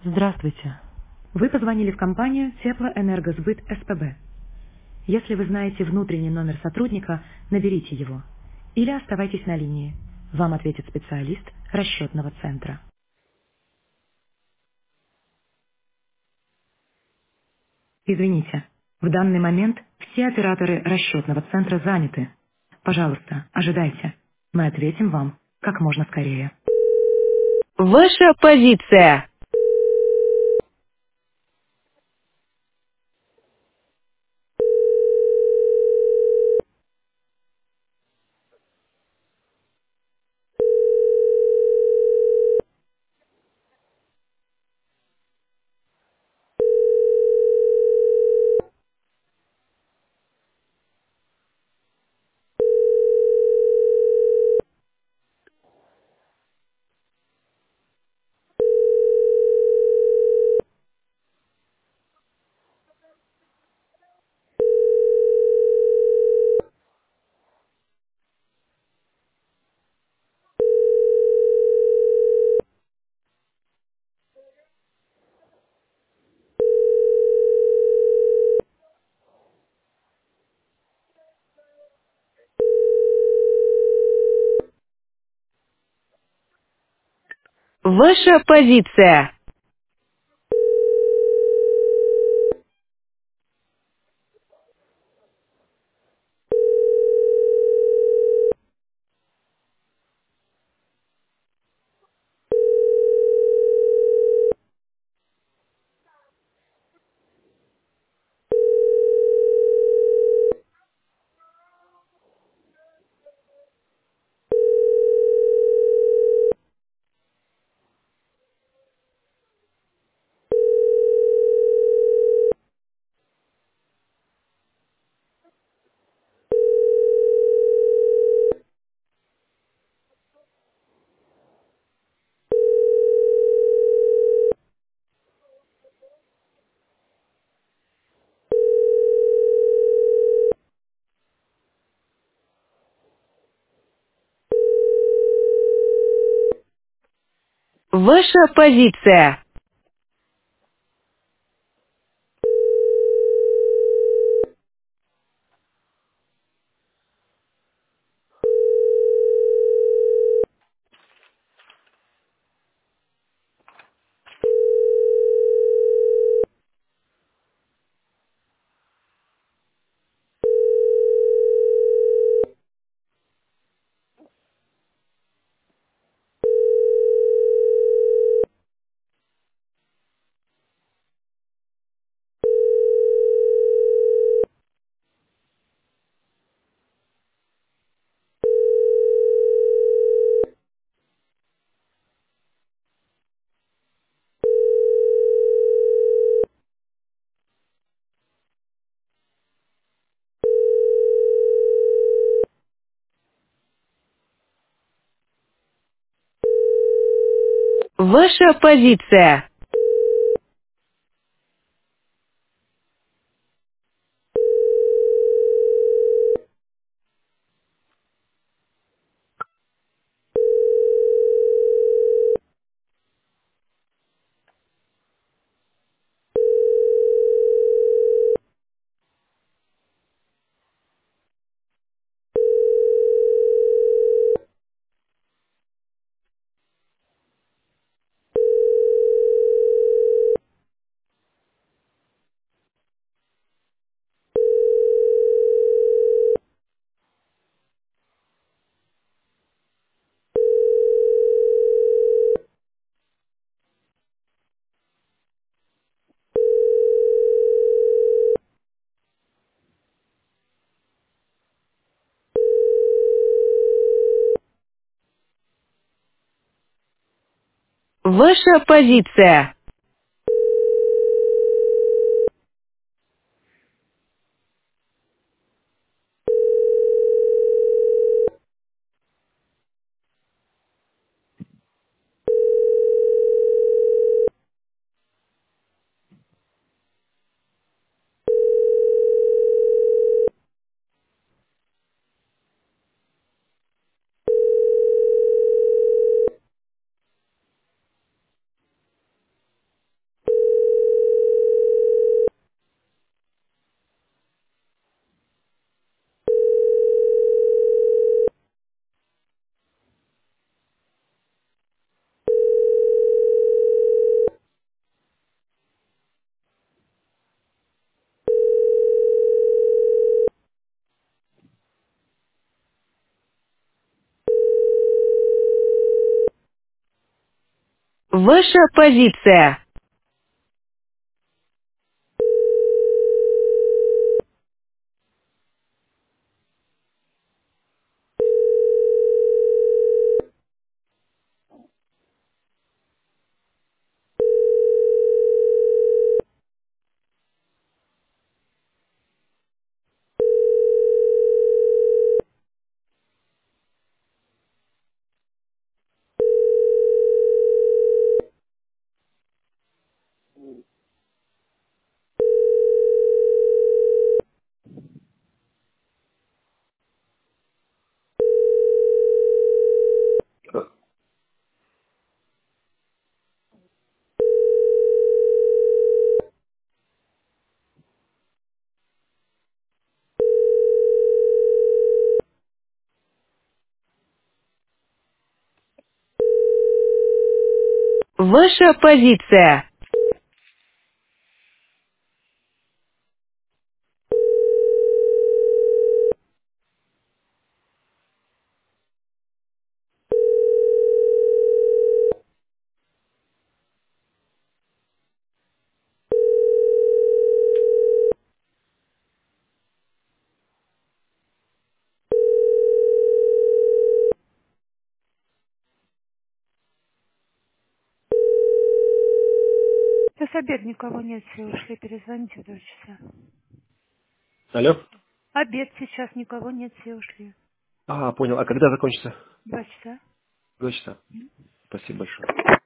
Здравствуйте. Вы позвонили в компанию Теплоэнергосбыт СПБ. Если вы знаете внутренний номер сотрудника, наберите его. Или оставайтесь на линии. Вам ответит специалист расчетного центра. Извините, в данный момент все операторы расчетного центра заняты. Пожалуйста, ожидайте. Мы ответим вам как можно скорее. Ваша позиция. Ваша позиция. Ваша позиция. Ваша позиция. Ваша позиция. Ваша позиция. Ваша позиция. Сейчас обед никого нет, все ушли, перезвоните в 2 часа. Алло? Обед сейчас никого нет, все ушли. А, понял. А когда закончится? 2 часа. 2 часа. Спасибо большое.